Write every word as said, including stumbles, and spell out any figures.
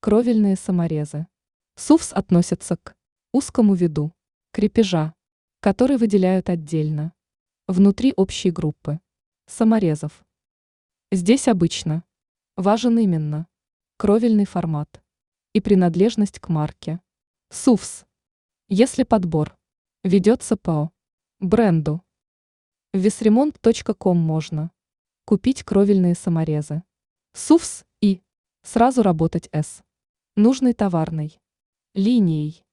Кровельные саморезы. СУФС относятся к узкому виду крепежа, который выделяют отдельно, внутри общей группы саморезов. Здесь обычно важен именно кровельный формат и принадлежность к марке СУФС. Если подбор ведется по бренду, в весремонт точка ком можно купить кровельные саморезы СУФС и сразу работать с нужной товарной линией.